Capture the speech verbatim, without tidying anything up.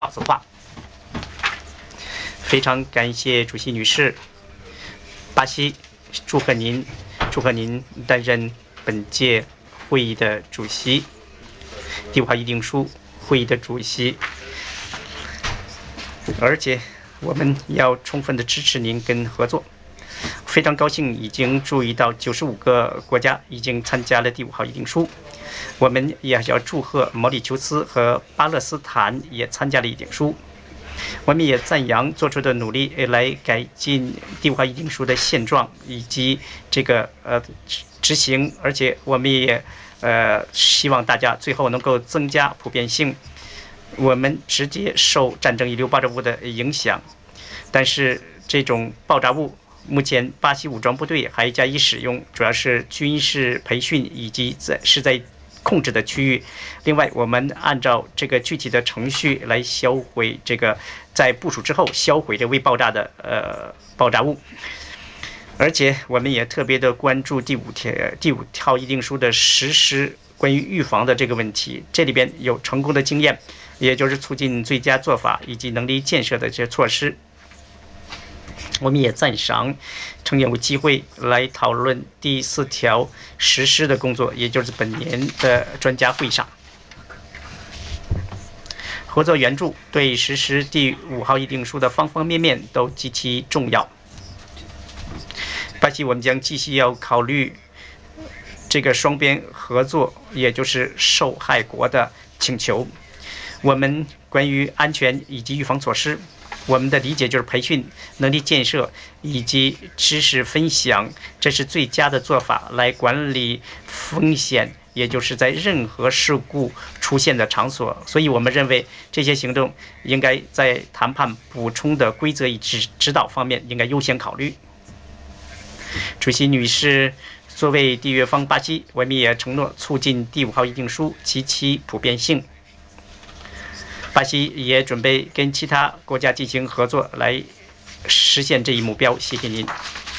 少子化。非常感谢主席女士，巴西祝贺您，祝贺您担任本届会议的主席，第五号议定书会议的主席，而且我们要充分的支持您跟合作。非常高兴，已经注意到九十五个国家已经参加了第五号议定书。我们也要祝贺毛里求斯和巴勒斯坦也参加了议定书。我们也赞扬做出的努力来改进第五号议定书的现状以及这个呃执行，而且我们也呃希望大家最后能够增加普遍性。我们直接受战争遗留爆炸物的影响，但是这种爆炸物目前巴西武装部队还加以使用，主要是军事培训以及在是在控制的区域。另外，我们按照这个具体的程序来销毁这个在部署之后销毁的未爆炸的呃爆炸物。而且我们也特别的关注第五条第五条议定书的实施，关于预防的这个问题，这里边有成功的经验，也就是促进最佳做法以及能力建设的这些措施。我们也赞赏曾有机会来讨论第四条实施的工作，也就是本年的专家会上。合作援助对实施第五号议定书的方方面面都极其重要。巴西我们将继续要考虑这个双边合作，也就是受害国的请求。我们关于安全以及预防措施，我们的理解就是培训、能力建设以及知识分享，这是最佳的做法来管理风险，也就是在任何事故出现的场所。所以我们认为这些行动应该在谈判补充的规则与指导方面应该优先考虑。主席女士，作为缔约方巴西，我们也承诺促进第五号议定书及其普遍性。巴西也准备跟其他国家进行合作，来实现这一目标。谢谢您。